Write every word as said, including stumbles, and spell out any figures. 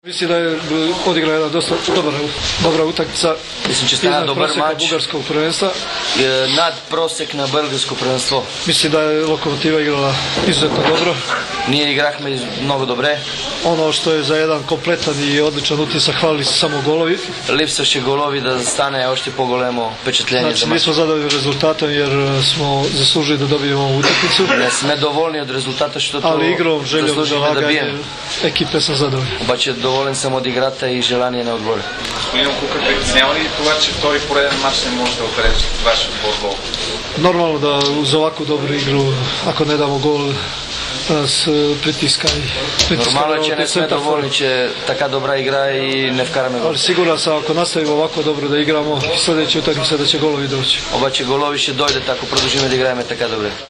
Mislim da je odigrao jedna dosta dobra, dobra utakmica. Mislim će stane dobar mač. Bugarskog prvenstva. Nad prosek na belgijsko prvenstvo. Mislim da je Lokomotiva igrala izuzetno dobro. Ние играхме много добре. Ono što je za jedan kompletan i odličan utisak, hvalili su samo golovi. Липсваше голови да стане още по-големо впечатление Znači за мач. nismo zadovoljni rezultatom jer smo zaslužili da dobijemo ovu utakmicu. Не сме доволни от резултата, защото Ali igrom, željom, заслужихме да zalaganjem бием. ekipe sam zadovoljan. Обаче доволен съм от играта и желание на отбора. Господин Кука, притеснява ли това, че втори пореден мач не може да отрежи ваш отбор гол? Normalno da uz ovakvu dobru igru, ako ne damo gol, nas pritiska i pritiska. Нормално е, че не сме доволни, че така добра игра и не вкараме гол. Ali siguran sam ako nastavimo ovako dobro da igramo, sljedeći utakmica da će golovi doći. Обаче голови ще дойдат, ако продължим да играем така добре.